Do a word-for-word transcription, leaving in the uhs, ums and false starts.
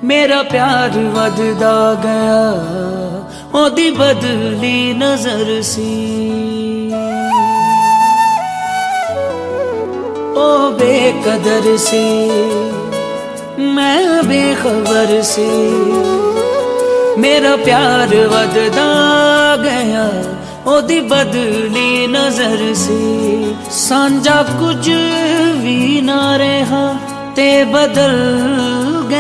मेरा प्यार वधदा गया ओदी बदली नजर सी। ओ बेकदर सी मैं बेखबर सी। मेरा प्यार वधदा गया ओदी बदली नजर सी। सांझा कुछ भी ना रहा ते बदल